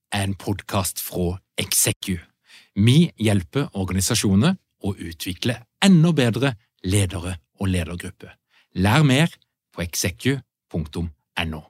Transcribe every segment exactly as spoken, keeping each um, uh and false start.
er en podcast fra Execu. Vi hjelper organisasjoner å utvikle enda bedre ledere og ledergrupper. Lær mer på execu punktum no.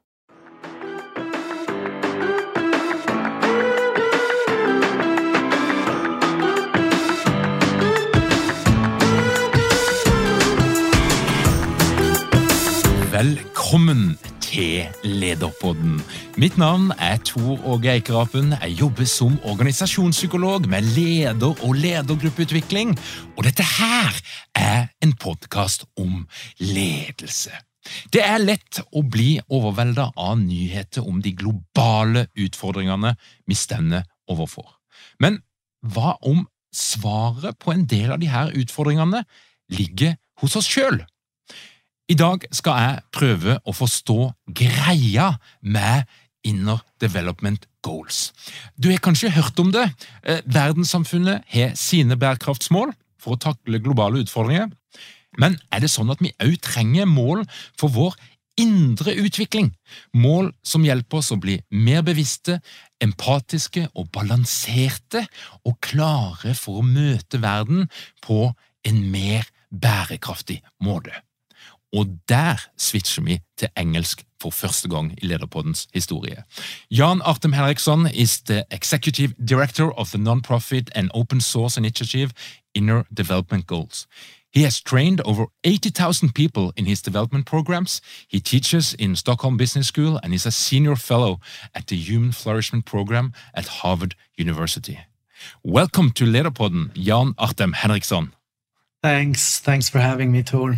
Velkommen til Lederpodden. Mitt navn er Tor Åge Eikerapen. Jeg jobber som organisasjonspsykolog med leder- og ledergruppeutvikling, og dette her er en podcast om ledelse. Det er lett å bli overveldet av nyheter om de globale utfordringene vi stender overfor. Men hva om svaret på en del av de her utfordringene ligger hos oss selv? I dag skal jeg prøve å forstå greia med Inner Development Goals. Du har kanskje hørt om det. Verdenssamfunnet har sine bærekraftsmål for å takle globale utfordringer. Men er det sånn at vi også trenger mål for vår indre utvikling? Mål som hjelper oss å bli mer bevisste, empatiske og balanserte, og klare for å møte verden på en mer bærekraftig måte. Og der switcher vi til engelsk for første gang i Lederpoddens historie. Jan Artem Henriksson is the Executive Director of the non-profit and open source initiative Inner Development Goals. He has trained over eighty thousand people in his development programs. He teaches in Stockholm Business School and is a senior fellow at the Human Flourishment Program at Harvard University. Welcome to Lederpodden, Jan Artem Henriksson. Thanks. Thanks for having me, Tor.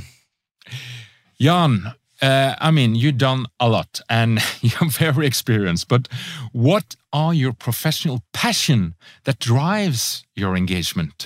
Jan, uh, I mean, you've done a lot and you're very experienced, but what are your professional passion that drives your engagement?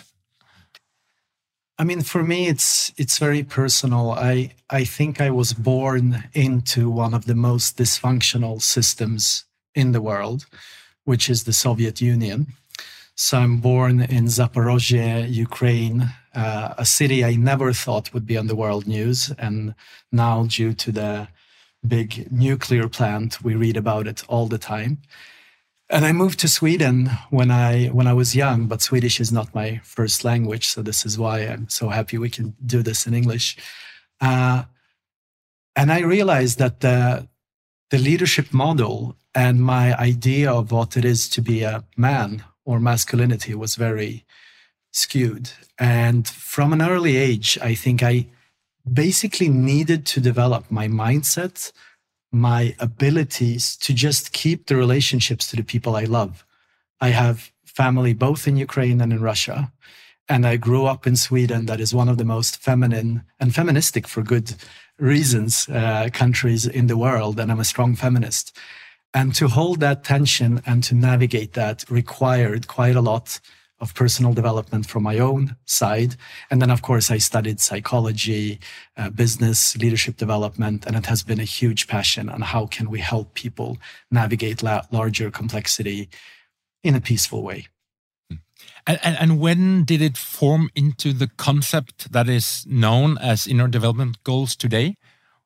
I mean, for me, it's it's very personal. I, I think I was born into one of the most dysfunctional systems in the world, which is the Soviet Union. So I'm born in Zaporozhye, Ukraine, uh, a city I never thought would be on the world news. And now, due to the big nuclear plant, we read about it all the time. And I moved to Sweden when I when I was young, but Swedish is not my first language, so this is why I'm so happy we can do this in English. Uh, and I realized that the, the leadership model and my idea of what it is to be a man or masculinity was very skewed. And from an early age, I think I basically needed to develop my mindset, my abilities to just keep the relationships to the people I love. I have family both in Ukraine and in Russia, and I grew up in Sweden, that is one of the most feminine and feministic for good reasons uh, countries in the world, and I'm a strong feminist. And to hold that tension and to navigate that required quite a lot of personal development from my own side. And then, of course, I studied psychology, uh, business, leadership development, and it has been a huge passion on how can we help people navigate la- larger complexity in a peaceful way. And, and, and when did it form into the concept that is known as Inner Development Goals today?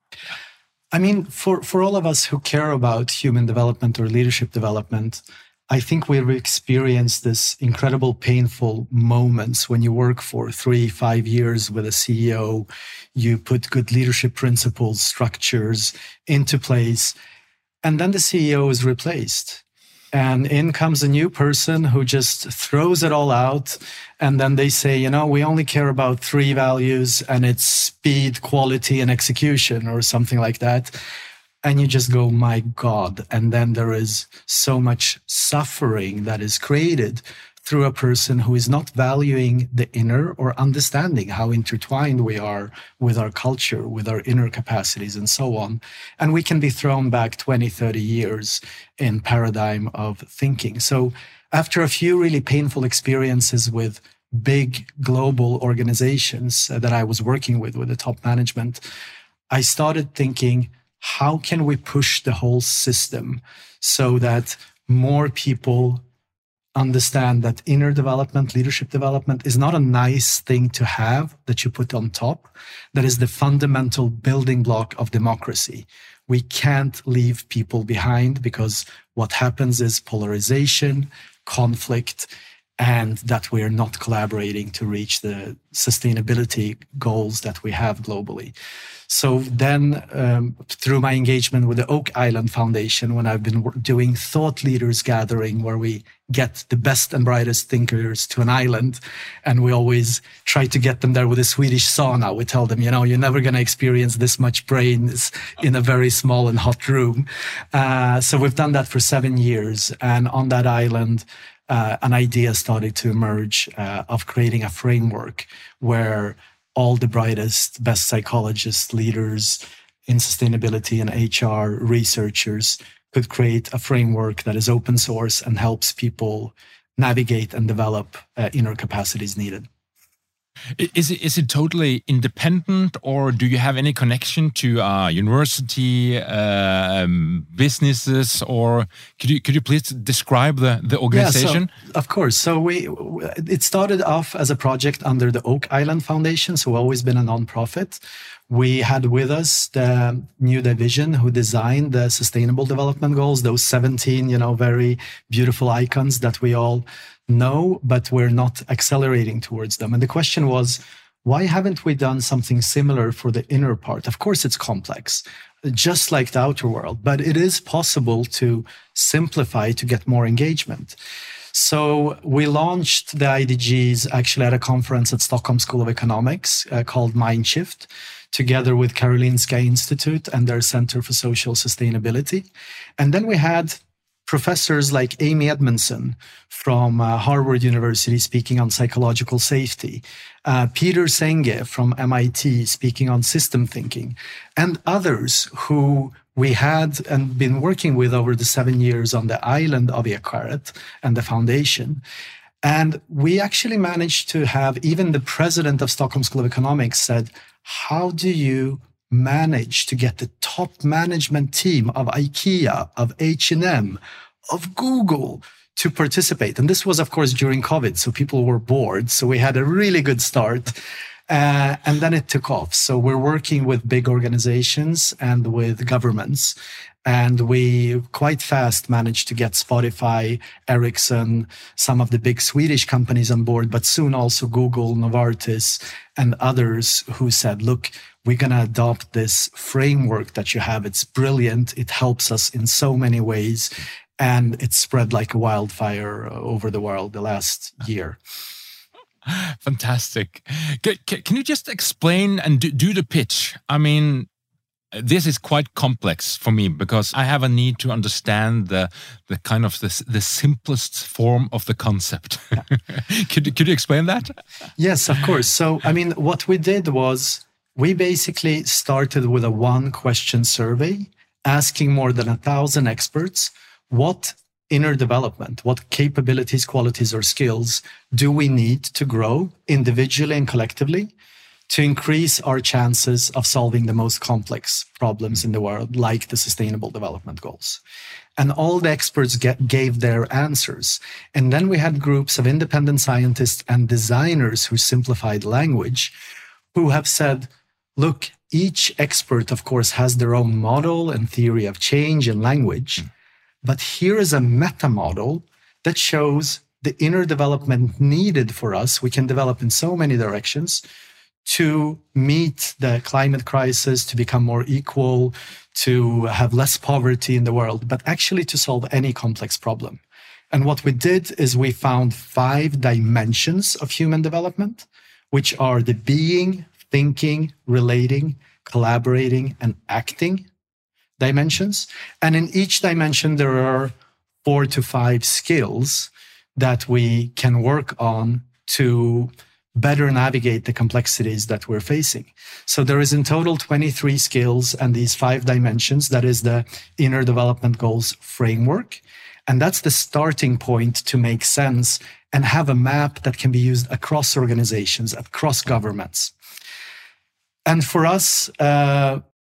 I mean, for, for all of us who care about human development or leadership development, I think we've experienced this incredible painful moments when you work for three, five years with a C E O, you put good leadership principles, structures into place, and then the C E O is replaced. And in comes a new person who just throws it all out. And then they say, you know, we only care about three values and it's speed, quality, and execution or something like that. And you just go, my God. And then there is so much suffering that is created through a person who is not valuing the inner or understanding how intertwined we are with our culture, with our inner capacities and so on. And we can be thrown back twenty, thirty years in paradigm of thinking. So after a few really painful experiences with big global organizations that I was working with, with the top management, I started thinking, how can we push the whole system so that more people understand that inner development, leadership development is not a nice thing to have that you put on top. That is the fundamental building block of democracy. We can't leave people behind, because what happens is polarization, conflict, and that we're not collaborating to reach the sustainability goals that we have globally. So then, um, through my engagement with the Oak Island Foundation, when I've been doing thought leaders gathering, where we get the best and brightest thinkers to an island, and we always try to get them there with a Swedish sauna. We tell them, you know, you're never going to experience this much brains in a very small and hot room. Uh, so we've done that for seven years. And on that island, uh, an idea started to emerge uh, of creating a framework where all the brightest, best psychologists, leaders in sustainability and H R, researchers could create a framework that is open source and helps people navigate and develop uh, inner capacities needed. Is it, is it totally independent, or do you have any connection to uh, university, uh, um, businesses, or could you could you please describe the, the organization? Yeah, so, of course. So we it started off as a project under the Oak Island Foundation, so we've always been a nonprofit. We had with us the new division who designed the Sustainable Development Goals, those seventeen, you know, very beautiful icons that we all know, but we're not accelerating towards them. And the question was, why haven't we done something similar for the inner part? Of course, it's complex, just like the outer world, but it is possible to simplify to get more engagement. So we launched the I D Gs actually at a conference at Stockholm School of Economics uh, called Mindshift, together with Karolinska Institute and their Center for Social Sustainability. And then we had professors like Amy Edmondson from uh, Harvard University speaking on psychological safety, uh, Peter Senge from M I T speaking on system thinking, and others who we had and been working with over the seven years on the island of Ekkaret and the foundation. And we actually managed to have even the president of Stockholm School of Economics said, how do you manage to get the top management team of IKEA, of H and M, of Google to participate? And this was, of course, during COVID, so people were bored. So we had a really good start. Uh, and then it took off. So we're working with big organizations and with governments. And we quite fast managed to get Spotify, Ericsson, some of the big Swedish companies on board, but soon also Google, Novartis, and others who said, look, we're going to adopt this framework that you have. It's brilliant. It helps us in so many ways. And it spread like a wildfire over the world the last year. Fantastic. Can you just explain and do the pitch? I mean, this is quite complex for me because I have a need to understand the the kind of the, the simplest form of the concept. Yeah. could, could you explain that? Yes, of course. So, I mean, what we did was we basically started with a one question survey asking more than a thousand experts what inner development, what capabilities, qualities, or skills do we need to grow individually and collectively to increase our chances of solving the most complex problems in the world, like the Sustainable Development Goals. And all the experts get, gave their answers. And then we had groups of independent scientists and designers who simplified language, who have said, look, each expert, of course, has their own model and theory of change and language. But here is a meta model that shows the inner development needed for us. We can develop in so many directions to meet the climate crisis, to become more equal, to have less poverty in the world, but actually to solve any complex problem. And what we did is we found five dimensions of human development, which are the being, thinking, relating, collaborating, and acting dimensions. And in each dimension, there are four to five skills that we can work on to better navigate the complexities that we're facing. So there is in total twenty-three skills and these five dimensions. That is the Inner Development Goals framework. And that's the starting point to make sense and have a map that can be used across organizations, across governments. And for us, uh,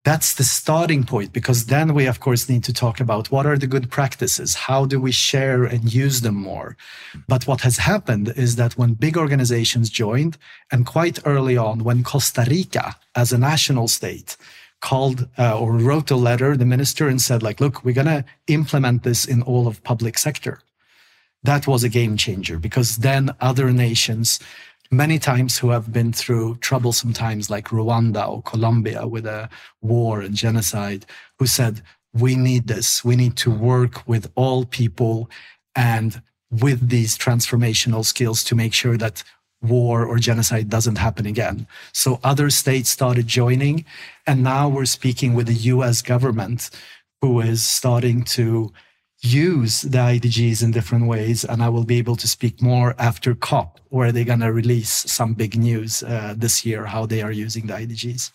that's the starting point, because then we, of course, need to talk about what are the good practices? How do we share and use them more? But what has happened is that when big organizations joined, and quite early on, when Costa Rica, as a national state, called uh, or wrote a letter, the minister, and said, like, look, we're going to implement this in all of public sector. That was a game changer, because then other nations, many times who have been through troublesome times like Rwanda or Colombia with a war and genocide, who said, we need this. We need to work with all people and with these transformational skills to make sure that war or genocide doesn't happen again. So other states started joining, and now we're speaking with the U S government, who is starting to use the I D Gs in different ways. And I will be able to speak more after COP, where they're going to release some big news uh, this year, how they are using the I D Gs.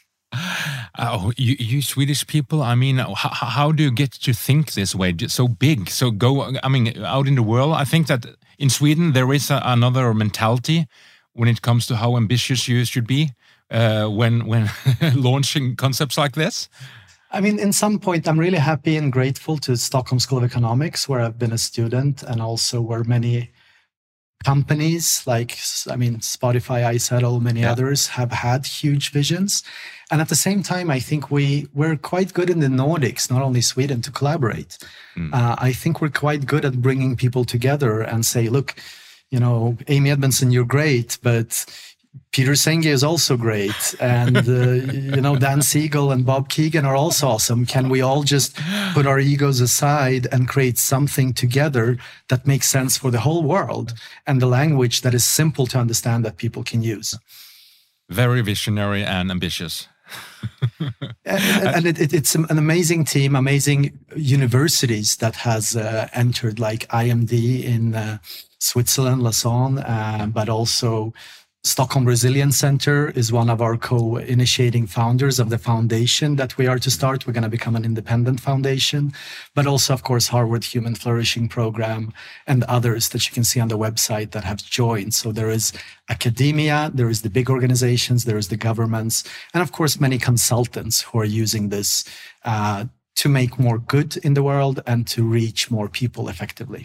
Oh, you, you Swedish people, I mean, how, how do you get to think this way? So big, so go, I mean, out in the world, I think that in Sweden, there is a, another mentality when it comes to how ambitious you should be uh, when, when launching concepts like this. I mean, in some point, I'm really happy and grateful to Stockholm School of Economics, where I've been a student, and also where many companies like, I mean, Spotify, iZettle, many yeah. others have had huge visions. And at the same time, I think we, we're quite good in the Nordics, not only Sweden, to collaborate. Mm. Uh, I think we're quite good at bringing people together and say, look, you know, Amy Edmondson, you're great, but Peter Senge is also great. And, uh, you know, Dan Siegel and Bob Keegan are also awesome. Can we all just put our egos aside and create something together that makes sense for the whole world, and the language that is simple to understand that people can use? Very visionary and ambitious. and and it, it, it's an amazing team, amazing universities that has uh, entered, like I M D in uh, Switzerland, Lausanne, uh, but also Stockholm Resilience Center is one of our co-initiating founders of the foundation that we are to start. We're going to become an independent foundation, but also, of course, Harvard Human Flourishing Program and others that you can see on the website that have joined. So there is academia, there is the big organizations, there is the governments, and of course, many consultants who are using this uh, to make more good in the world and to reach more people effectively.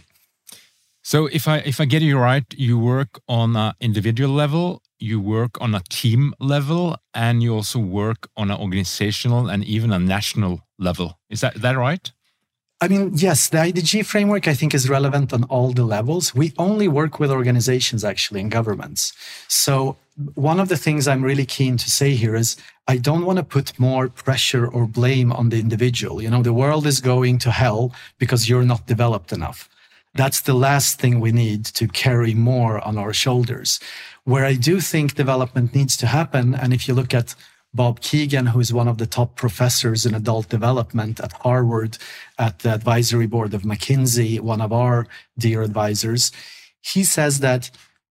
So if I if I get you right, you work on an individual level, you work on a team level, and you also work on an organizational and even a national level. Is that, that right? I mean, yes, the I D G framework, I think, is relevant on all the levels. We only work with organizations, actually, and governments. So one of the things I'm really keen to say here is I don't want to put more pressure or blame on the individual. You know, the world is going to hell because you're not developed enough. That's the last thing we need to carry more on our shoulders. Where I do think development needs to happen, and if you look at Bob Keegan, who is one of the top professors in adult development at Harvard, at the advisory board of McKinsey, one of our dear advisors, he says that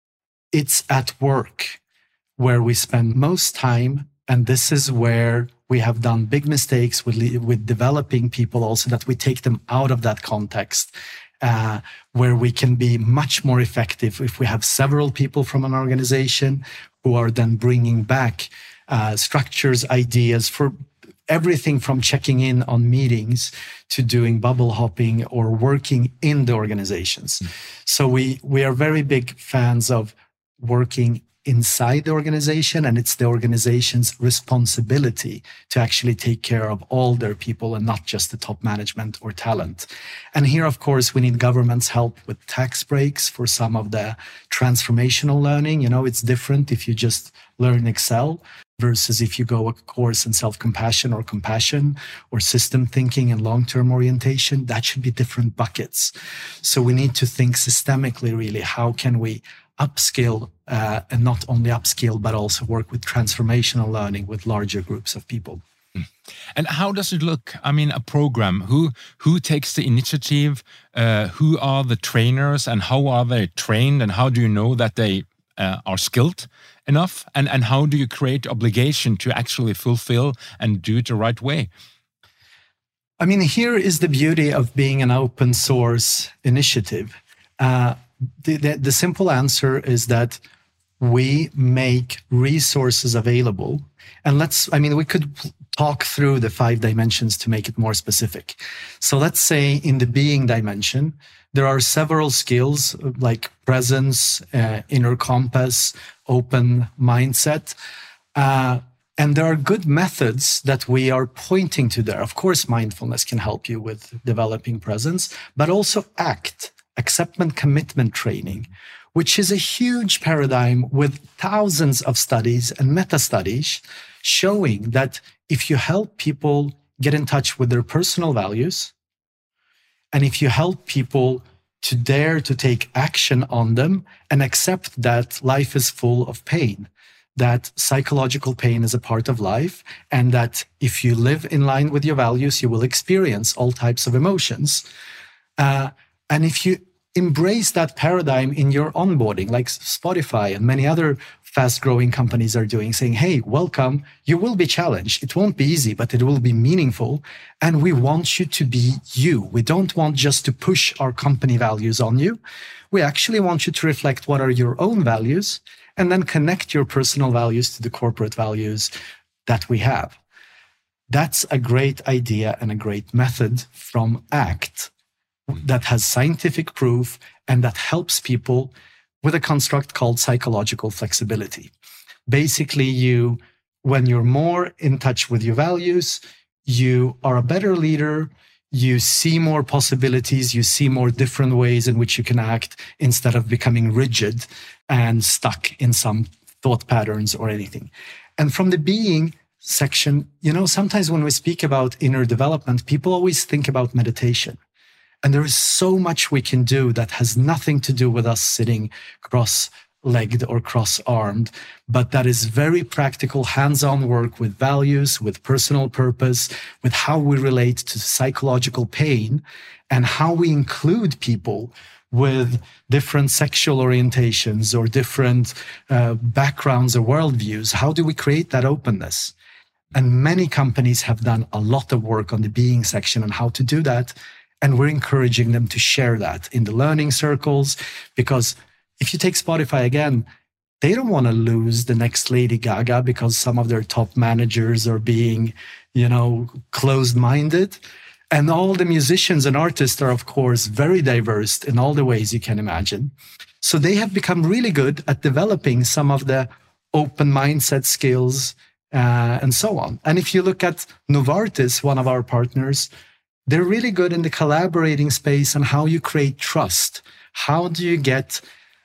it's at work where we spend most time, and this is where we have done big mistakes with, with developing people also, that we take them out of that context. Uh, where we can be much more effective if we have several people from an organization who are then bringing back uh, structures, ideas for everything from checking in on meetings to doing bubble hopping or working in the organizations. Mm. So we, we are very big fans of working inside the organization, and it's the organization's responsibility to actually take care of all their people and not just the top management or talent. And here, of course, we need government's help with tax breaks for some of the transformational learning. You know, it's different if you just learn Excel versus if you go a course in self-compassion or compassion or system thinking and long-term orientation. That should be different buckets. So we need to think systemically, really, how can we upskill uh, and not only upskill, but also work with transformational learning with larger groups of people. And how does it look? I mean, a program, who who takes the initiative? Uh, who are the trainers, and how are they trained? And how do you know that they uh, are skilled enough? And, and how do you create obligation to actually fulfill and do it the right way? I mean, here is the beauty of being an open source initiative. Uh, The, the, the simple answer is that we make resources available. And let's, I mean, we could talk through the five dimensions to make it more specific. So let's say in the being dimension, there are several skills like presence, uh, inner compass, open mindset. Uh, and there are good methods that we are pointing to there. Of course, mindfulness can help you with developing presence, but also ACT, acceptance commitment training, which is a huge paradigm with thousands of studies and meta-studies showing that if you help people get in touch with their personal values, and if you help people to dare to take action on them and accept that life is full of pain, that psychological pain is a part of life, and that if you live in line with your values, you will experience all types of emotions. Uh, and if you embrace that paradigm in your onboarding, like Spotify and many other fast-growing companies are doing, saying, hey, welcome, you will be challenged. It won't be easy, but it will be meaningful. And we want you to be you. We don't want just to push our company values on you. We actually want you to reflect what are your own values and then connect your personal values to the corporate values that we have. That's a great idea and a great method from ACT that has scientific proof and that helps people with a construct called psychological flexibility. Basically, you, when you're more in touch with your values, you are a better leader, you see more possibilities, you see more different ways in which you can act instead of becoming rigid and stuck in some thought patterns or anything. And from the being section, you know, sometimes when we speak about inner development, people always think about meditation. And there is so much we can do that has nothing to do with us sitting cross-legged or cross-armed, but that is very practical, hands-on work with values, with personal purpose, with how we relate to psychological pain, and how we include people with different sexual orientations or different uh, backgrounds or worldviews. How do we create that openness? And many companies have done a lot of work on the being section on how to do that. And we're encouraging them to share that in the learning circles, because if you take Spotify again, they don't want to lose the next Lady Gaga because some of their top managers are being, you know, closed-minded. And all the musicians and artists are, of course, very diverse in all the ways you can imagine. So they have become really good at developing some of the open mindset skills uh, and so on. And if you look at Novartis, one of our partners, they're really good in the collaborating space on how you create trust. How do you get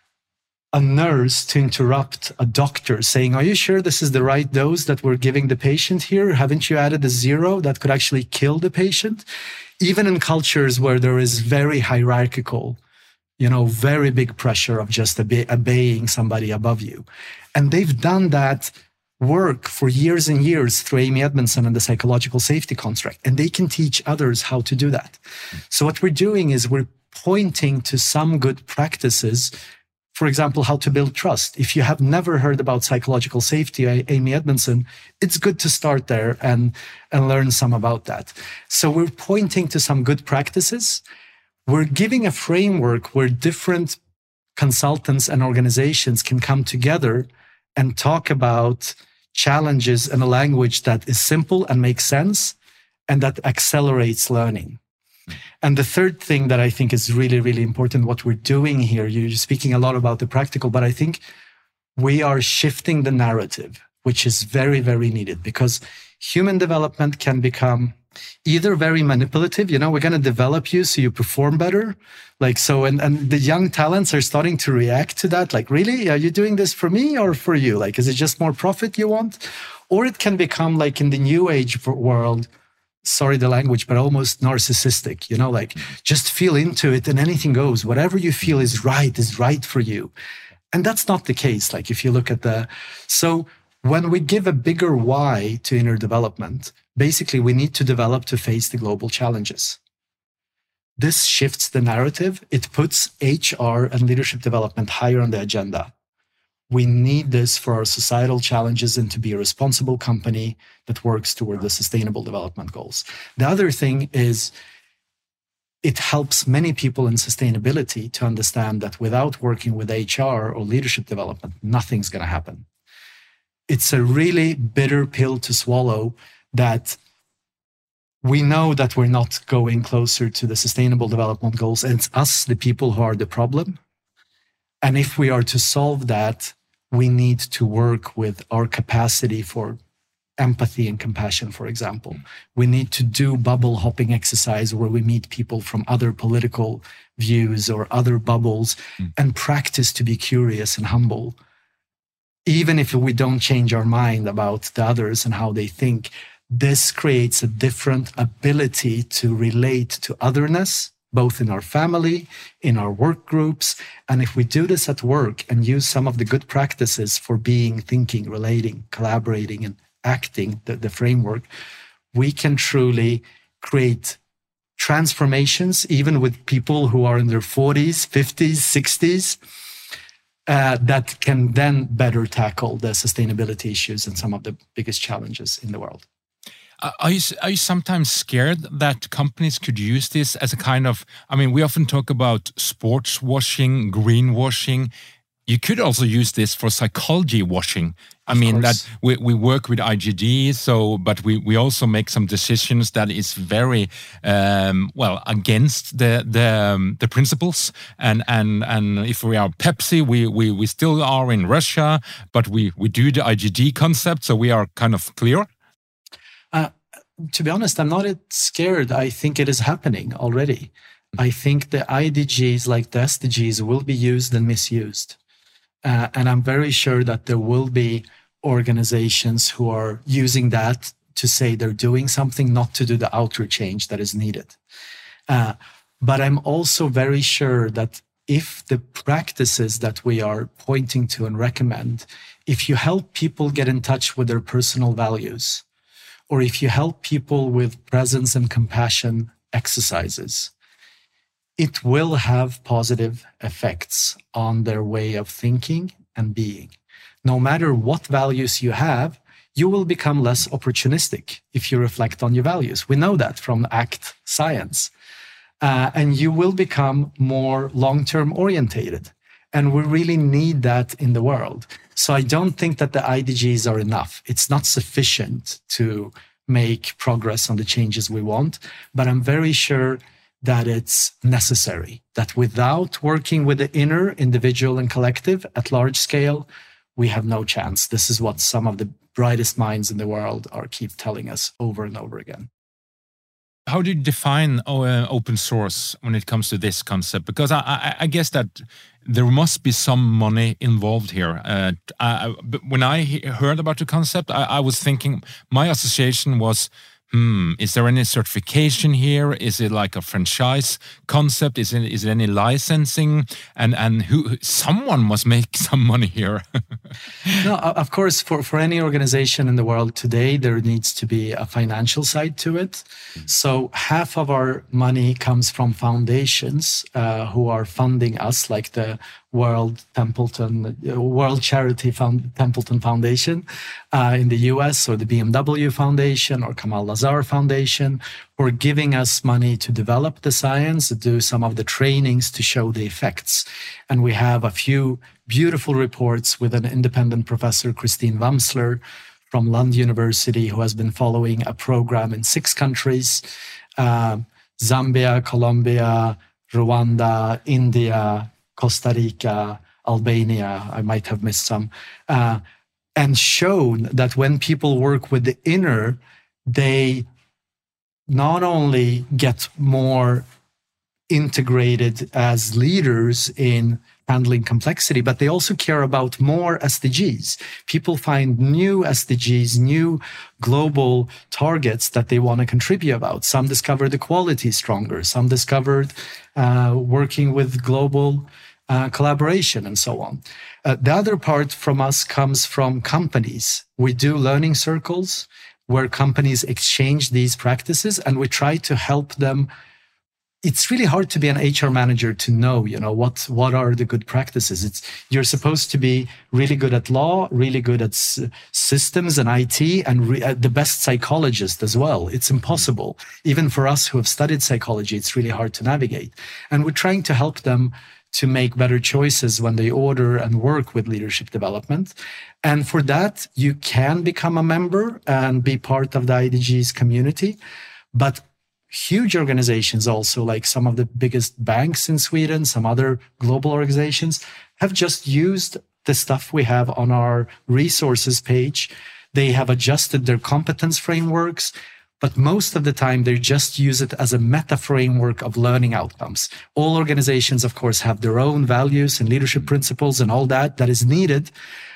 a nurse to interrupt a doctor saying, are you sure this is the right dose that we're giving the patient here? Haven't you added a zero that could actually kill the patient? Even in cultures where there is very hierarchical, you know, very big pressure of just obe- obeying somebody above you. And they've done that work for years and years through Amy Edmondson and the psychological safety construct, and they can teach others how to do that. So what we're doing is we're pointing to some good practices. For example, how to build trust. If you have never heard about psychological safety, Amy Edmondson, it's good to start there and, and learn some about that. So we're pointing to some good practices. We're giving a framework where different consultants and organizations can come together and talk about challenges in a language that is simple and makes sense and that accelerates learning. And the third thing that I think is really, really important, what we're doing here, you're speaking a lot about the practical, but I think we are shifting the narrative, which is very, very needed, because human development can become either very manipulative, you know, we're going to develop you so you perform better. Like, so, and, and the young talents are starting to react to that. Like, really, are you doing this for me or for you? Like, is it just more profit you want? Or it can become like in the new age world, sorry, the language, but almost narcissistic, you know, like just feel into it and anything goes. Whatever you feel is right, is right for you. And that's not the case. Like if you look at the, so when we give a bigger why to inner development, basically we need to develop to face the global challenges. This shifts the narrative. It puts H R and leadership development higher on the agenda. We need this for our societal challenges and to be a responsible company that works toward the sustainable development goals. The other thing is, it helps many people in sustainability to understand that without working with H R or leadership development, nothing's going to happen. It's a really bitter pill to swallow that we know that we're not going closer to the sustainable development goals, and it's us, the people, who are the problem. And if we are to solve that, we need to work with our capacity for empathy and compassion, for example. We need to do bubble hopping exercise where we meet people from other political views or other bubbles mm. and practice to be curious and humble. Even if we don't change our mind about the others and how they think, this creates a different ability to relate to otherness, both in our family, in our work groups. And if we do this at work and use some of the good practices for being, thinking, relating, collaborating, and acting, the, the framework, we can truly create transformations, even with people who are in their forties, fifties, sixties, uh, that can then better tackle the sustainability issues and some of the biggest challenges in the world. Are you, are you sometimes scared that companies could use this as a kind of, I mean, we often talk about sports washing, greenwashing. You could also use this for psychology washing. I of mean, course. that we, we work with I G D, so, but we, we also make some decisions that is very, um, well, against the the, um, the principles. And, and, and if we are Pepsi, we, we, we still are in Russia, but we, we do the I G D concept, so we are kind of clear. Uh, to be honest, I'm not scared. I think it is happening already. I think the I D Gs, like the S D Gs, will be used and misused. Uh, and I'm very sure that there will be organizations who are using that to say they're doing something, not to do the outer change that is needed. Uh, but I'm also very sure that if the practices that we are pointing to and recommend, if you help people get in touch with their personal values, or if you help people with presence and compassion exercises, it will have positive effects on their way of thinking and being. No matter what values you have, you will become less opportunistic if you reflect on your values. We know that from ACT science. Uh, and you will become more long-term orientated. And we really need that in the world. So I don't think that the I D Gs are enough. It's not sufficient to make progress on the changes we want, but I'm very sure that it's necessary, that without working with the inner, individual and collective at large scale, we have no chance. This is what some of the brightest minds in the world are keep telling us over and over again. How do you define uh, open source when it comes to this concept? Because I, I, I guess that there must be some money involved here. Uh, I, when I heard about the concept, I, I was thinking, my association was, hmm, is there any certification here? Is it like a franchise concept? Is it, is it any licensing? And and who someone must make some money here. No, of course, for, for any organization in the world today, there needs to be a financial side to it. Mm. So half of our money comes from foundations uh, who are funding us, like the World Templeton, World Charity Found, Templeton Foundation uh, in the U S, or the B M W Foundation, or Kamal Lazar Foundation, for giving us money to develop the science, to do some of the trainings to show the effects. And we have a few beautiful reports with an independent professor, Christine Wamsler, from Lund University, who has been following a program in six countries, uh, Zambia, Colombia, Rwanda, India, Costa Rica, Albania, I might have missed some, uh, and shown that when people work with the inner, they not only get more integrated as leaders in handling complexity, but they also care about more S D Gs. People find new S D Gs, new global targets that they want to contribute about. Some discovered equality stronger. Some discovered uh, working with global uh, collaboration and so on. Uh, the other part from us comes from companies. We do learning circles where companies exchange these practices, and we try to help them it's really hard to be an H R manager to know, you know, what, what are the good practices. It's, you're supposed to be really good at law, really good at s- systems and I T, and re- uh, the best psychologist as well. It's impossible. Even for us who have studied psychology, it's really hard to navigate. And we're trying to help them to make better choices when they order and work with leadership development. And for that, you can become a member and be part of the I D G's community. But huge organizations also, like some of the biggest banks in Sweden, some other global organizations, have just used the stuff we have on our resources page. They have adjusted their competence frameworks, but most of the time they just use it as a meta framework of learning outcomes. All organizations, of course, have their own values and leadership principles and all that that is needed,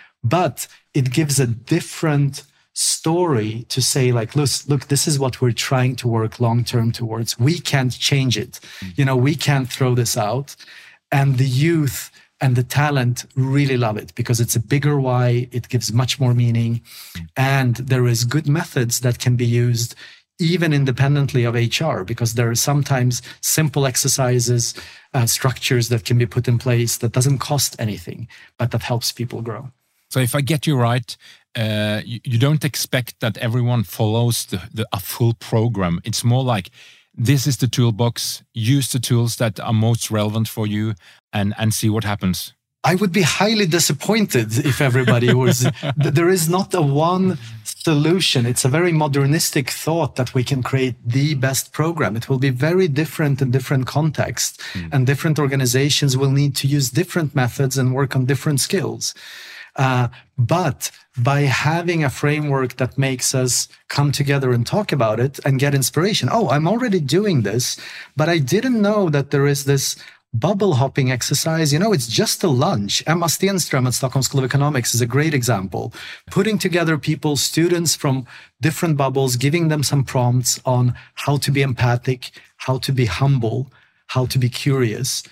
but it gives a different story to say, like, look, look, this is what we're trying to work long-term towards. We can't change it. You know, we can't throw this out. And the youth and the talent really love it because it's a bigger why. It gives much more meaning. And there is good methods that can be used even independently of H R, because there are sometimes simple exercises, uh, structures that can be put in place that doesn't cost anything, but that helps people grow. So if I get you right, uh, you, you don't expect that everyone follows the, the, a full program. It's more like, this is the toolbox, use the tools that are most relevant for you and, and see what happens. I would be highly disappointed if everybody was... There is not a one solution. It's a very modernistic thought that we can create the best program. It will be very different in different contexts, mm. and different organizations will need to use different methods and work on different skills. Uh, but by having a framework that makes us come together and talk about it and get inspiration. Oh, I'm already doing this, but I didn't know that there is this bubble hopping exercise. You know, it's just a lunch. Emma Stenström at Stockholm School of Economics is a great example. Putting together people, students from different bubbles, giving them some prompts on how to be empathic, how to be humble, how to be curious.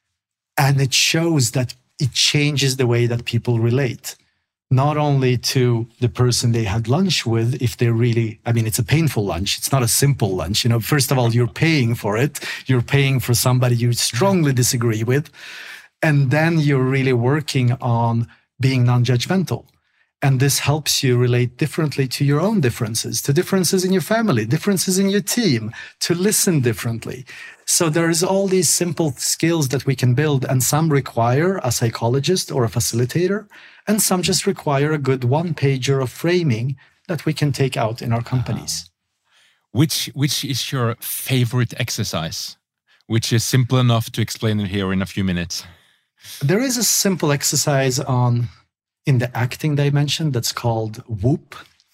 And it shows that it changes the way that people relate, not only to the person they had lunch with, if they're really, I mean, it's a painful lunch. It's not a simple lunch. You know, first of all, you're paying for it. You're paying for somebody you strongly disagree with. And then you're really working on being non-judgmental. And this helps you relate differently to your own differences, to differences in your family, differences in your team, to listen differently. So there's all these simple skills that we can build, and some require a psychologist or a facilitator, and some just require a good one-pager of framing that we can take out in our companies. Which, which is your favorite exercise, which is simple enough to explain it here in a few minutes? There is a simple exercise on in the acting dimension that's called WHOOP.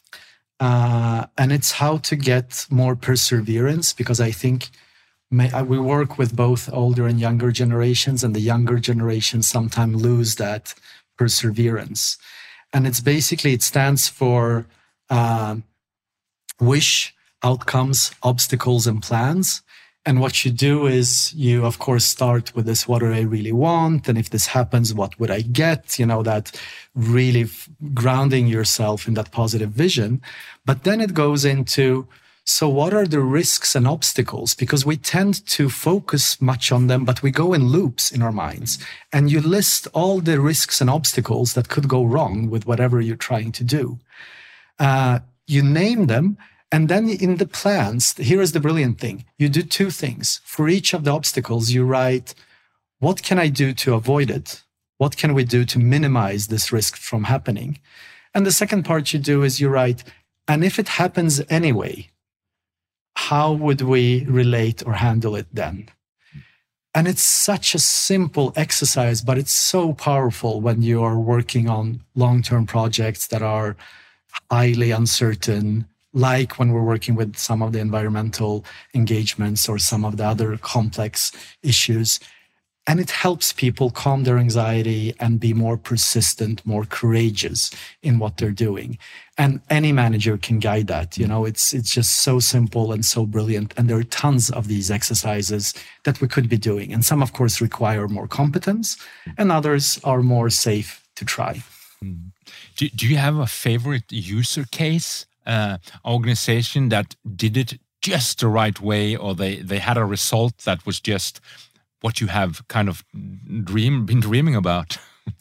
Uh, and it's how to get more perseverance, because I think may, uh, we work with both older and younger generations, and the younger generations sometimes lose that perseverance. And it's basically, it stands for uh, wish, outcomes, obstacles, and plans. And what you do is you, of course, start with this, what do I really want? And if this happens, what would I get? You know, that really f- grounding yourself in that positive vision. But then it goes into, so what are the risks and obstacles? Because we tend to focus much on them, but we go in loops in our minds. And you list all the risks and obstacles that could go wrong with whatever you're trying to do. Uh, you name them. And then in the plans, here is the brilliant thing. You do two things. For each of the obstacles, you write, what can I do to avoid it? What can we do to minimize this risk from happening? And the second part you do is you write, and if it happens anyway, how would we relate or handle it then? And it's such a simple exercise, but it's so powerful when you are working on long-term projects that are highly uncertain, like when we're working with some of the environmental engagements or some of the other complex issues. And it helps people calm their anxiety and be more persistent, more courageous in what they're doing. And any manager can guide that. You know, it's it's just so simple and so brilliant. And there are tons of these exercises that we could be doing. And some, of course, require more competence, and others are more safe to try. Do, do you have a favorite user case? Uh, organization that did it just the right way, or they, they had a result that was just what you have kind of dream been dreaming about?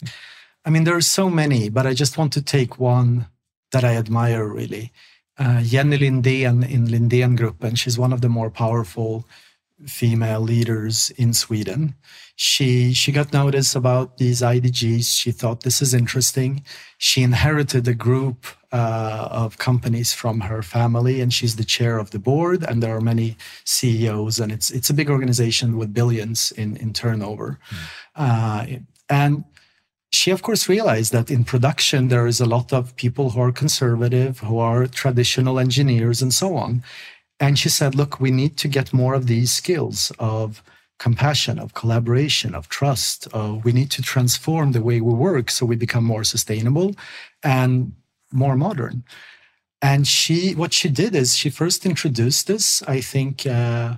I mean, there are so many, but I just want to take one that I admire really. Uh, Jenny Lindén in Lindén-gruppen, she's one of the more powerful female leaders in Sweden. She she got notice about these I D Gs. She thought this is interesting. She inherited a group uh, of companies from her family, and she's the chair of the board. And there are many C E Os, and it's it's a big organization with billions in in turnover. Mm. Uh, and she, of course, realized that in production there is a lot of people who are conservative, who are traditional engineers, and so on. And she said, look, we need to get more of these skills of compassion, of collaboration, of trust. Of, we need to transform the way we work so we become more sustainable and more modern. And she, what she did is she first introduced this, I think, uh,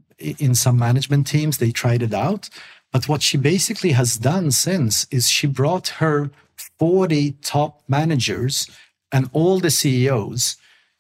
in some management teams, they tried it out. But what she basically has done since is she brought her forty top managers and all the C E Os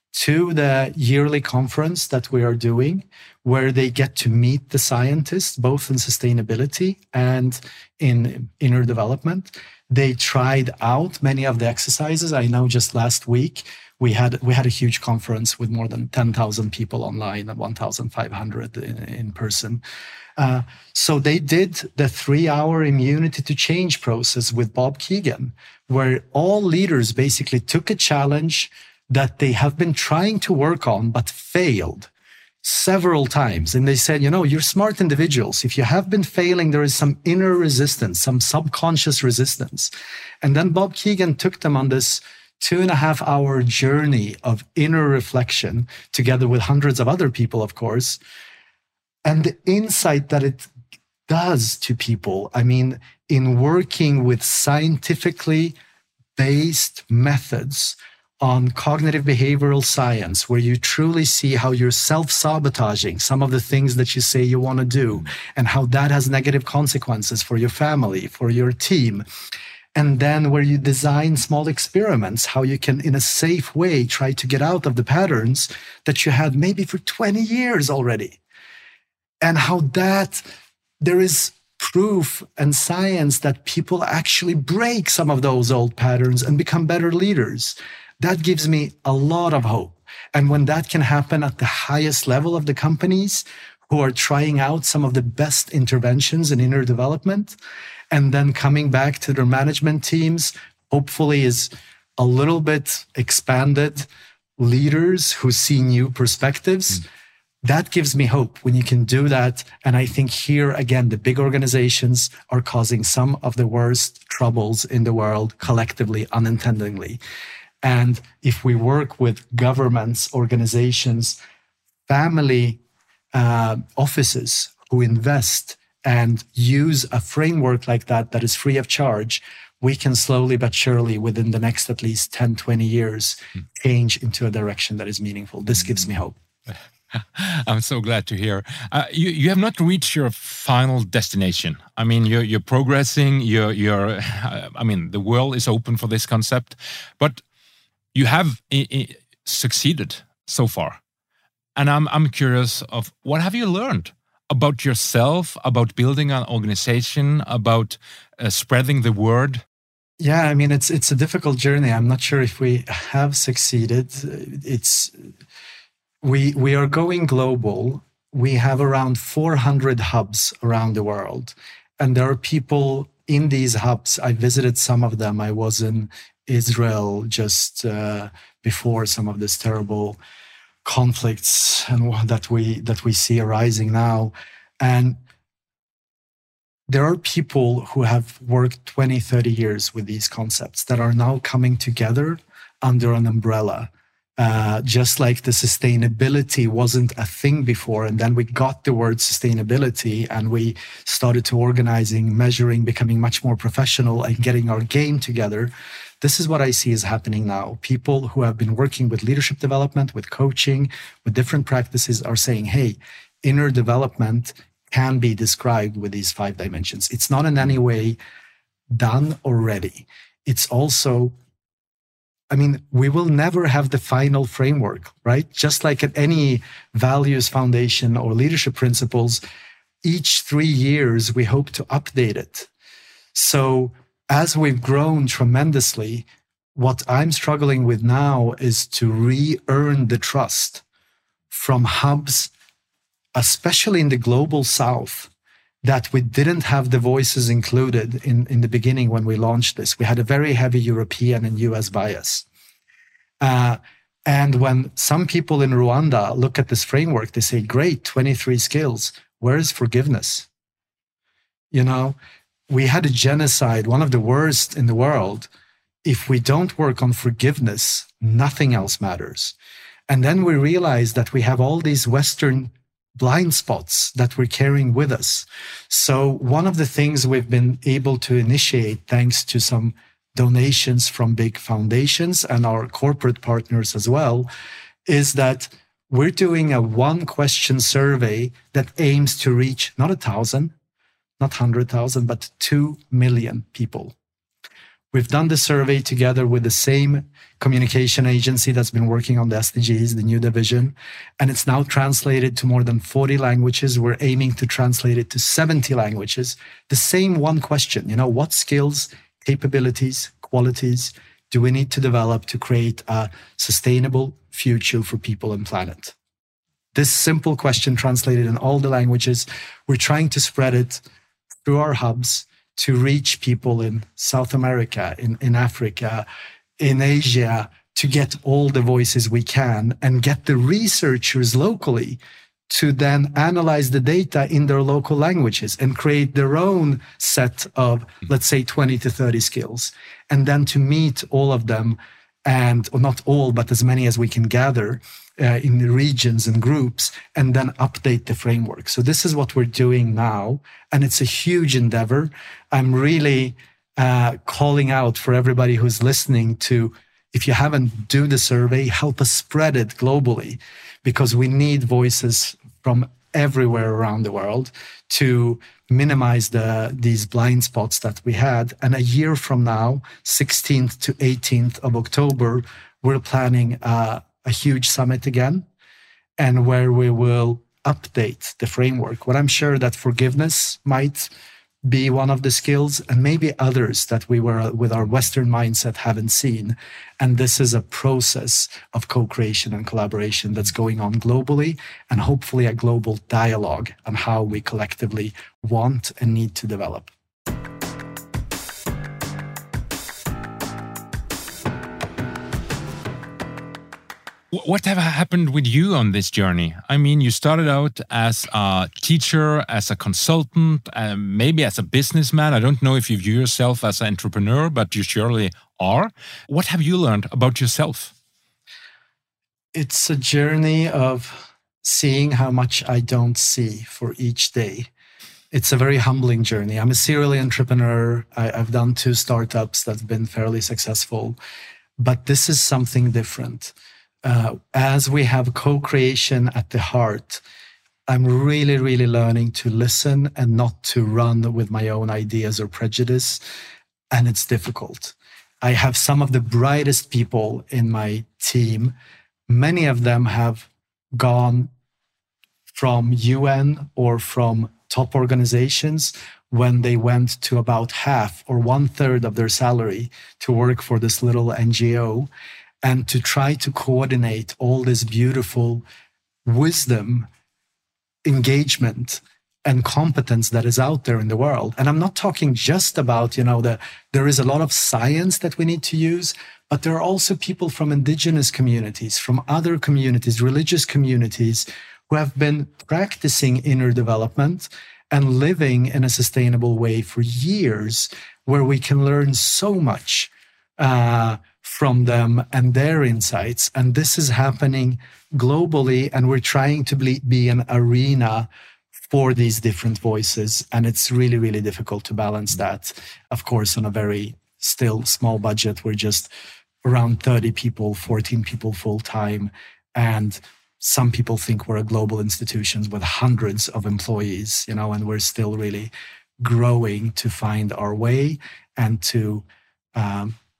to the yearly conference that we are doing, where they get to meet the scientists, both in sustainability and in inner development. They tried out many of the exercises. I know just last week, we had we had a huge conference with more than ten thousand people online and one thousand five hundred in, in person. Uh, so they did the three-hour immunity to change process with Bob Keegan, where all leaders basically took a challenge that they have been trying to work on but failed several times. And they said, you know, you're smart individuals. If you have been failing, there is some inner resistance, some subconscious resistance. And then Bob Keegan took them on this two and a half hour journey of inner reflection, together with hundreds of other people, of course. And the insight that it does to people, I mean, in working with scientifically based methods on cognitive behavioral science, where you truly see how you're self-sabotaging some of the things that you say you want to do, and how that has negative consequences for your family, for your team. And then where you design small experiments, how you can, in a safe way, try to get out of the patterns that you had maybe for twenty years already. And how that there is proof and science that people actually break some of those old patterns and become better leaders. That gives me a lot of hope. And when that can happen at the highest level of the companies who are trying out some of the best interventions in inner development, and then coming back to their management teams, hopefully is a little bit expanded leaders who see new perspectives. Mm. That gives me hope when you can do that. And I think here, again, the big organizations are causing some of the worst troubles in the world collectively, unintendedly. And if we work with governments, organizations, family uh, offices who invest and use a framework like that, that is free of charge, we can slowly but surely, within the next at least ten, twenty years, change into a direction that is meaningful. This gives me hope. I'm so glad to hear. Uh, you you have not reached your final destination. I mean, you're you're progressing. You're you're. Uh, I mean, the world is open for this concept, but you have I- I succeeded so far, and I'm I'm curious of what have you learned about yourself, about building an organization, about uh, spreading the word. Yeah, I mean, it's it's a difficult journey. I'm not sure if we have succeeded. It's We we are going global. We have around four hundred hubs around the world. And there are people in these hubs. I visited some of them. I was in Israel just uh, before some of these terrible conflicts and that we that we see arising now. And there are people who have worked twenty, thirty years with these concepts that are now coming together under an umbrella. Uh, just like the sustainability wasn't a thing before, and then we got the word sustainability and we started to organizing, measuring, becoming much more professional and getting our game together. This is what I see is happening now. People who have been working with leadership development, with coaching, with different practices are saying, hey, inner development can be described with these five dimensions. It's not in any way done already. It's also I mean, we will never have the final framework, right? Just like at any values foundation or leadership principles, each three years we hope to update it. So as we've grown tremendously, what I'm struggling with now is to re-earn the trust from hubs, especially in the global south, that we didn't have the voices included in, in the beginning when we launched this. We had a very heavy European and U S bias. Uh, and when some people in Rwanda look at this framework, they say, great, twenty-three skills. Where is forgiveness? You know, we had a genocide, one of the worst in the world. If we don't work on forgiveness, nothing else matters. And then we realize that we have all these Western blind spots that we're carrying with us. So one of the things we've been able to initiate, thanks to some donations from big foundations and our corporate partners as well, is that we're doing a one question survey that aims to reach not a thousand, not one hundred thousand, but two million people. We've done the survey together with the same communication agency that's been working on the S D Gs, the new division, and it's now translated to more than forty languages. We're aiming to translate it to seventy languages. The same one question, you know, what skills, capabilities, qualities do we need to develop to create a sustainable future for people and planet? This simple question translated in all the languages. We're trying to spread it through our hubs to reach people in South America, in, in Africa, in Asia, to get all the voices we can and get the researchers locally to then analyze the data in their local languages and create their own set of, let's say, twenty to thirty skills. And then to meet all of them, and or not all, but as many as we can gather uh, in the regions and groups, and then update the framework. So this is what we're doing now, and it's a huge endeavor. I'm really uh, calling out for everybody who's listening to, if you haven't, do the survey, help us spread it globally, because we need voices from everywhere around the world to minimize the these blind spots that we had. And a year from now, sixteenth to eighteenth of October, we're planning uh, a huge summit again, and where we will update the framework. What I'm sure that forgiveness might be one of the skills, and maybe others that we were with our Western mindset haven't seen. And this is a process of co-creation and collaboration that's going on globally, and hopefully a global dialogue on how we collectively want and need to develop. What have happened with you on this journey? I mean, you started out as a teacher, as a consultant, uh, maybe as a businessman. I don't know if you view yourself as an entrepreneur, but you surely are. What have you learned about yourself? It's a journey of seeing how much I don't see for each day. It's a very humbling journey. I'm a serial entrepreneur. I, I've done two startups that have been fairly successful, but this is something different. Uh, as we have co-creation at the heart, I'm really, really learning to listen and not to run with my own ideas or prejudice. And it's difficult. I have some of the brightest people in my team. Many of them have gone from U N or from top organizations when they went to about half or one third of their salary to work for this little N G O. And to try to coordinate all this beautiful wisdom, engagement, and competence that is out there in the world. And I'm not talking just about, you know, the, there is a lot of science that we need to use, but there are also people from indigenous communities, from other communities, religious communities, who have been practicing inner development and living in a sustainable way for years, where we can learn so much uh, from them and their insights. And this is happening globally, and we're trying to be, be an arena for these different voices. And it's really, really difficult to balance that. Of course, on a very still small budget, we're just around thirty people, fourteen people full time. And some people think we're a global institution with hundreds of employees, you know, and we're still really growing to find our way and to, um,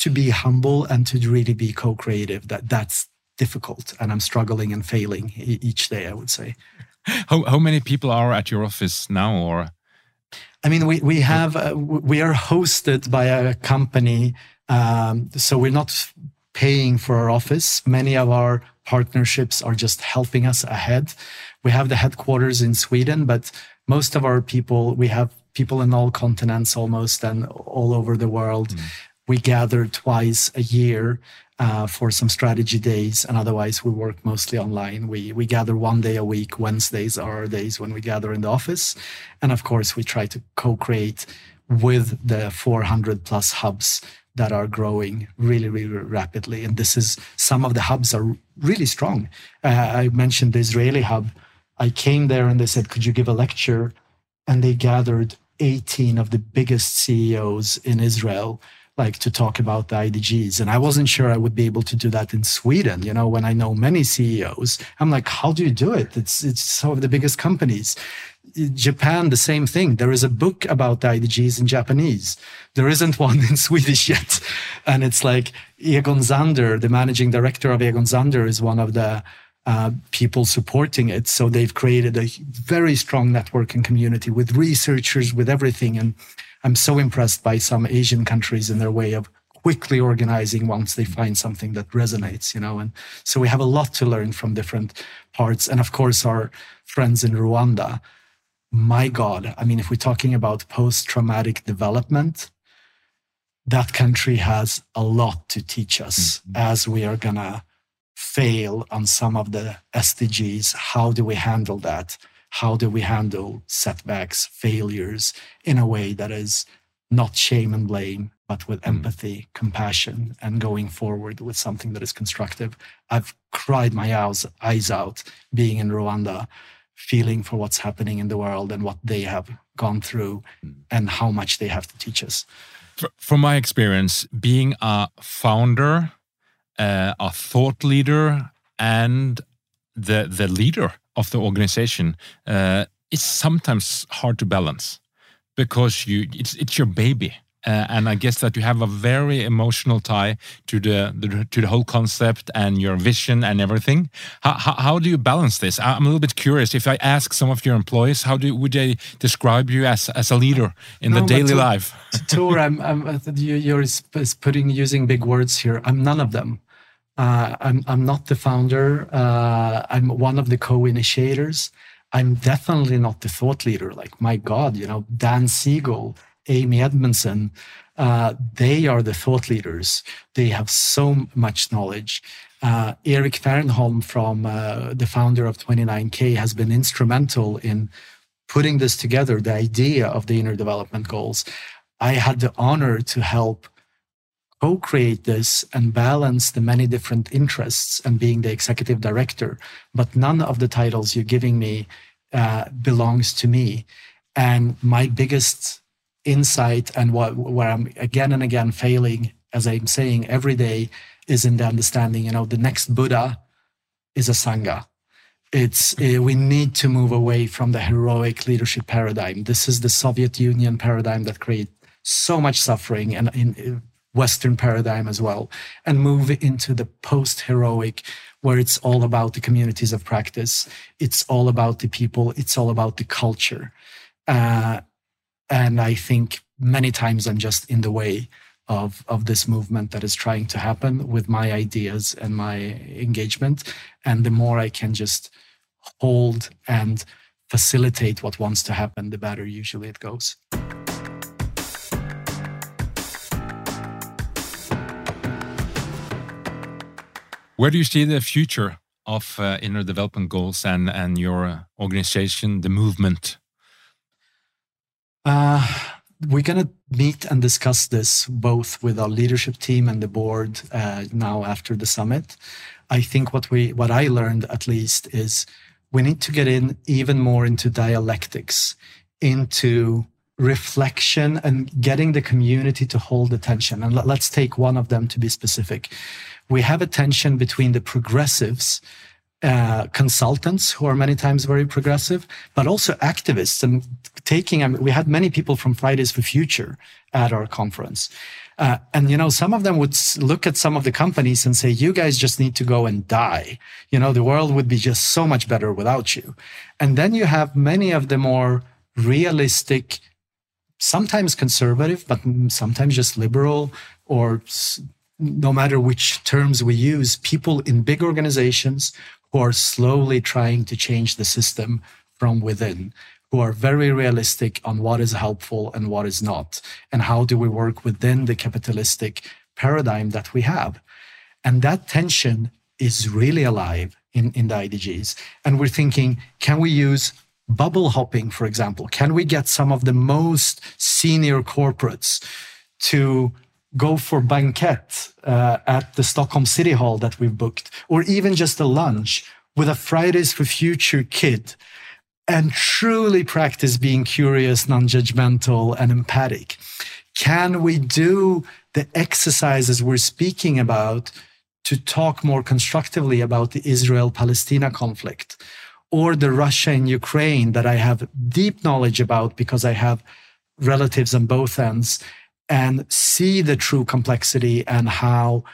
to be humble and to really be co-creative. That that's difficult, and I'm struggling and failing e- each day, I would say. How how many people are at your office now, or? I mean, we we have uh, we are hosted by a company, um, so we're not paying for our office. Many of our partnerships are just helping us ahead. We have the headquarters in Sweden, but most of our people, we have people in all continents almost and all over the world. Mm. We gather twice a year uh, for some strategy days, and otherwise we work mostly online. We we gather one day a week. Wednesdays are our days when we gather in the office. And of course, we try to co-create with the four hundred plus hubs that are growing really, really rapidly. And this is, some of the hubs are really strong. Uh, I mentioned the Israeli hub. I came there and they said, could you give a lecture? And they gathered eighteen of the biggest C E Os in Israel, like to talk about the I D Gs. And I wasn't sure I would be able to do that in Sweden. You know, when I know many C E Os, I'm like, how do you do it? It's, it's some of the biggest companies. Japan, the same thing. There is a book about the I D Gs in Japanese. There isn't one in Swedish yet. And it's like Egon Zander, the managing director of Egon Zander, is one of the uh, people supporting it. So they've created a very strong network and community with researchers, with everything. And I'm so impressed by some Asian countries in their way of quickly organizing once they find something that resonates, you know. And so we have a lot to learn from different parts. And of course, our friends in Rwanda, my God, I mean, if we're talking about post-traumatic development, that country has a lot to teach us mm-hmm. as we are going to fail on some of the S D Gs. How do we handle that? How do we handle setbacks, failures in a way that is not shame and blame, but with mm-hmm. empathy, compassion, and going forward with something that is constructive? I've cried my eyes out being in Rwanda, feeling for what's happening in the world and what they have gone through and how much they have to teach us. From my experience, being a founder, uh, a thought leader, and the the leader of the organization, uh, it's sometimes hard to balance because you it's it's your baby. Uh, and I guess that you have a very emotional tie to the, the to the whole concept and your vision and everything. How, how how do you balance this? I'm a little bit curious. If I ask some of your employees, how do would they describe you as as a leader in no, the daily to, life? Tor, I'm, I'm you, you're putting using big words here. I'm none of them. Uh, I'm I'm not the founder. Uh, I'm one of the co-initiators. I'm definitely not the thought leader. Like, my God, you know, Dan Siegel, Amy Edmondson, uh, they are the thought leaders. They have so much knowledge. Uh, Eric Fernholm, from uh, the founder of twenty-nine K, has been instrumental in putting this together, the idea of the inner development goals. I had the honor to help co-create this and balance the many different interests and being the executive director. But none of the titles you're giving me uh, belongs to me. And my biggest insight, and what where I'm again and again failing, as I'm saying every day, is in the understanding, you know, the next Buddha is a Sangha. It's uh, we need to move away from the heroic leadership paradigm. This is the Soviet Union paradigm that created so much suffering, and in Western paradigm as well, and move into the post-heroic, where it's all about the communities of practice. It's all about the people. It's all about the culture. Uh, And I think many times I'm just in the way of, of this movement that is trying to happen with my ideas and my engagement. And the more I can just hold and facilitate what wants to happen, the better usually it goes. Where do you see the future of uh, inner development goals and, and your uh, organization, the movement? Uh, we're going to meet and discuss this both with our leadership team and the board uh, now after the summit. I think what we, what I learned at least is we need to get in even more into dialectics, into reflection, and getting the community to hold attention. And let's take one of them to be specific. We have a tension between the progressives uh, consultants who are many times very progressive, but also activists. And taking, I mean, we had many people from Fridays for Future at our conference. Uh, and, you know, some of them would look at some of the companies and say, you guys just need to go and die. You know, the world would be just so much better without you. And then you have many of the more realistic, sometimes conservative, but sometimes just liberal, or no matter which terms we use, people in big organizations who are slowly trying to change the system from within, who are very realistic on what is helpful and what is not, and how do we work within the capitalistic paradigm that we have. And that tension is really alive in, in the I D Gs. And we're thinking, can we use bubble hopping, for example? Can we get some of the most senior corporates to go for banquet uh, at the Stockholm City Hall that we've booked, or even just a lunch with a Fridays for Future kid, and truly practice being curious, non-judgmental, and empathic? Can we do the exercises we're speaking about to talk more constructively about the Israel-Palestina conflict, or the Russia and Ukraine that I have deep knowledge about because I have relatives on both ends, and see the true complexity and how,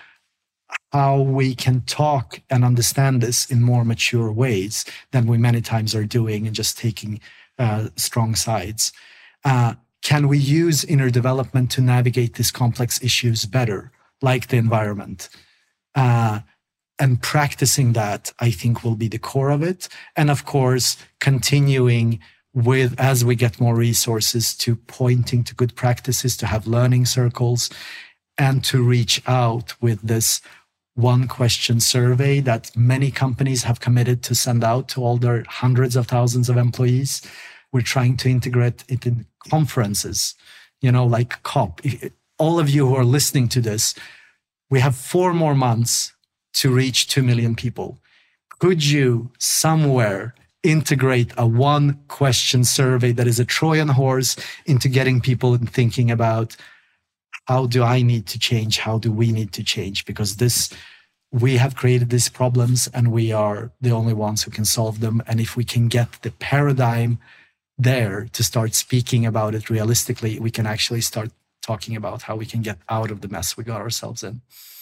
how we can talk and understand this in more mature ways than we many times are doing and just taking uh, strong sides? Uh, can we use inner development to navigate these complex issues better, like the environment? Uh, and practicing that, I think, will be the core of it. And of course, continuing with, as we get more resources, to pointing to good practices, to have learning circles, and to reach out with this one question survey that many companies have committed to send out to all their hundreds of thousands of employees. We're trying to integrate it in conferences, you know, like COP. All of you who are listening to this, we have four more months to reach two million people. Could you somewhere integrate a one question survey that is a Trojan horse into getting people thinking about, how do I need to change? How do we need to change? Because this, we have created these problems and we are the only ones who can solve them. And if we can get the paradigm there to start speaking about it realistically, we can actually start talking about how we can get out of the mess we got ourselves in.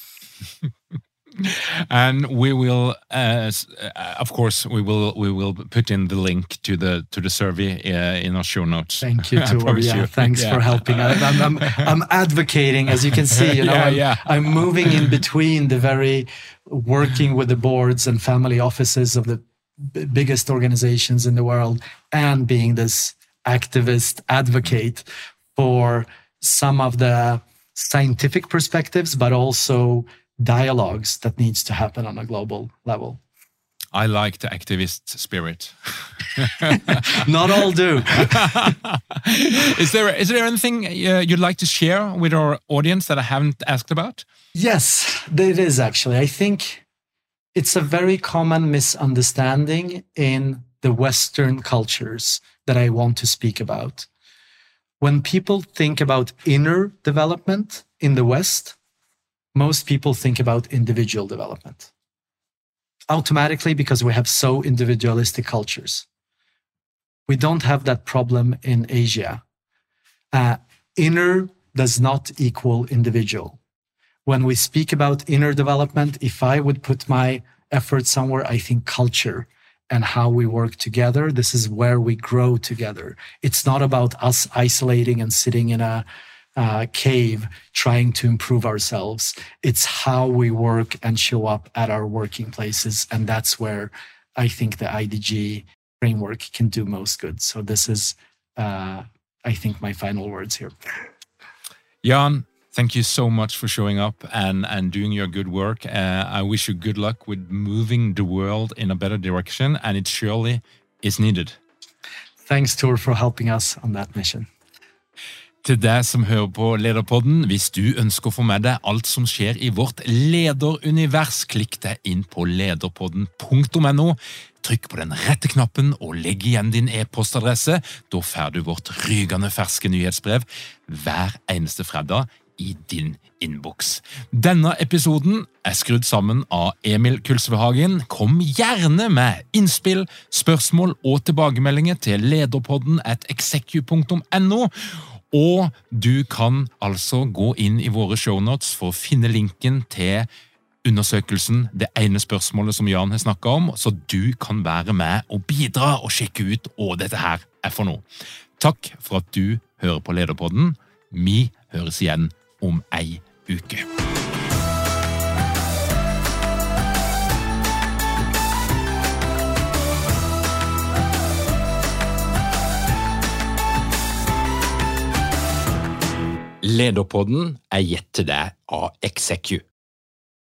And we will, uh, of course, we will we will put in the link to the to the survey uh, in our show notes. Thank you, Tor. Yeah, you. Thanks yeah. for helping. I, I'm, I'm I'm advocating, as you can see. You know, yeah, I'm, yeah. I'm moving in between the very working with the boards and family offices of the b- biggest organizations in the world, and being this activist advocate for some of the scientific perspectives, but also dialogues that needs to happen on a global level. I like the activist spirit. Not all do. Is there is there anything uh, you'd like to share with our audience that I haven't asked about? Yes, there is actually. I think it's a very common misunderstanding in the Western cultures that I want to speak about. When people think about inner development in the West, most people think about individual development automatically because we have so individualistic cultures. We don't have that problem in Asia. Uh, inner does not equal individual. When we speak about inner development, if I would put my effort somewhere, I think culture and how we work together, this is where we grow together. It's not about us isolating and sitting in a Uh, cave trying to improve ourselves. It's how we work and show up at our working places. And that's where I think the I D G framework can do most good. So this is, uh, I think, my final words here. Jan, thank you so much for showing up and, and doing your good work. Uh, I wish you good luck with moving the world in a better direction, and it surely is needed. Thanks, Tor, for helping us on that mission. Til deg som hører på Lederpodden, hvis du ønsker å få med deg alt som skjer i vårt lederunivers, klikk deg inn på lederpodden punktum no, trykk på den rette knappen og legg igjen din e-postadresse. Da får du vårt rygende ferske nyhetsbrev hver eneste fredag i din innboks. Denne episoden er skrudd sammen av Emil Kulsvehagen. Kom gjerne med innspill, spørsmål og tilbakemeldinger til lederpodden at execu punktum no, og du kan altså gå inn i våre shownotes for å finne linken til undersøkelsen, det ene spørsmålet som Jan har snakket om, så du kan være med og bidra og sjekke ut hva dette her er for noe. Takk for at du hører på Lederpodden. Vi høres igjen om ei uke. Lederpodden er gitt til deg av execu.